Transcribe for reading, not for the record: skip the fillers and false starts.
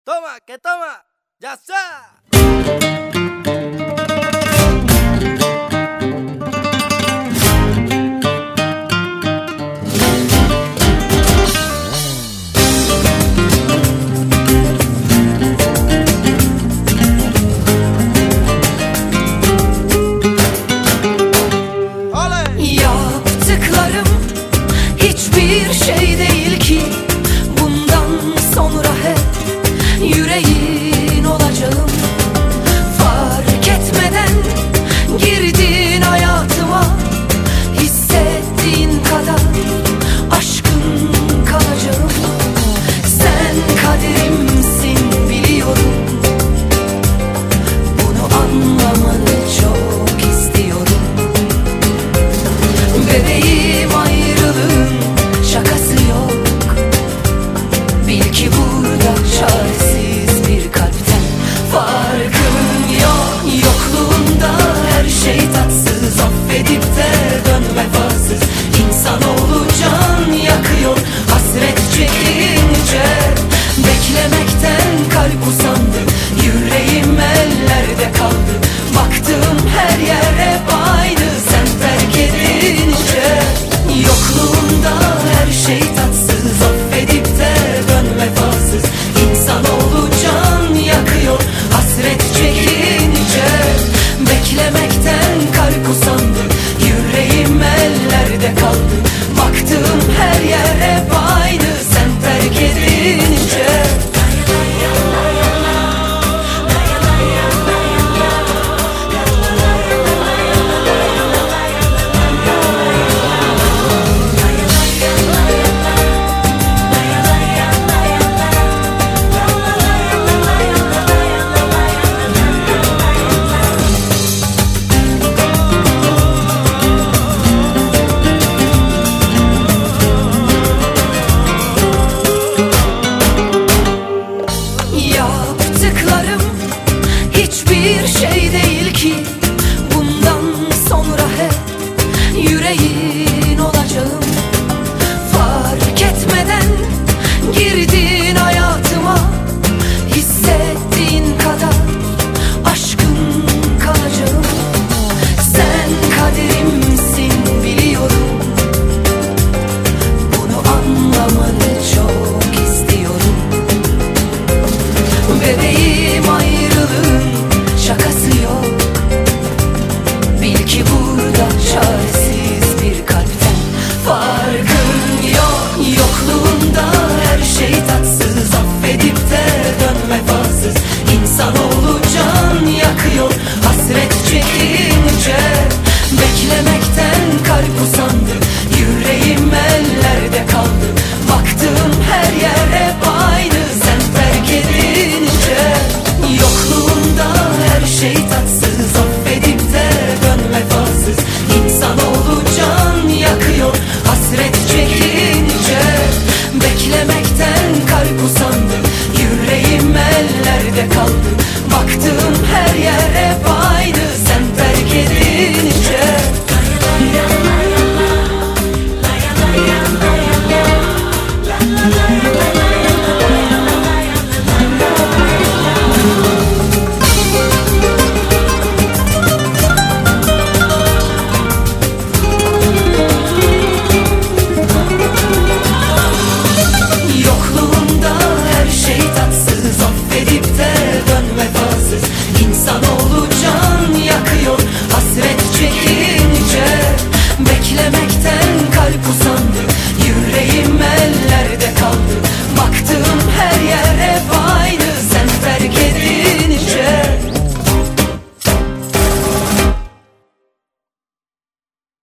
Toma, que toma, ya está. Yaptıklarım hiçbir şey değil ki. Bundan sonra hep yüreğin olacağım. Fark etmeden girdin hayatıma. Hissettiğin kadar aşkın kalacağım. Sen kaderimsin biliyorum. Bunu anlamanı çok istiyorum. Bebeğim, ayrılığın şakası yok. Bil ki burada çaresiz bir kalpten farkın yok. Yokluğunda her şey tatsız, affedip de dön vefasız. İnsanoğlu can yakıyor hasret çekince. Beklemekten kalp usandı, yüreğim ellerde kaldı. Baktım her yer hep aynı sen terk edince. Yokluğunda her şey tatsız, affedip de dön vefasız. İnsanoğlu can yakıyor hasret çekince. Beklemekten kalp usandı, yüreğim ellerde kaldı. Baktım her yer hep aynı sen terk edince. Yaptıklarım hiçbir şey değil ki. Bundan sonra hep yüreğin olacağım. Fark etmeden girdin hayatıma. Hissettiğin kadar aşkın kalacağım. Sen kaderimsin biliyorum. Bunu anlamanı çok istiyorum. Bebeğim, ayrılığın şakası yok. Bil ki burada çaresiz bir kalpten farkın yok. Yokluğunda her şey tatsız, affedip de dön vefasız. İnsanoğlu can yakıyor hasret çekince. Beklemekten kalp usandı, yüreğim ellerde kaldı. Baktım her yer hep aynı sen terk edince. Yokluğunda her şey tatsız, affedip de dön vefasız. İnsanoğlu can yakıyor hasret çekince. Beklemekten kalp usandı, yüreğim ellerde kaldı. Baktım her yere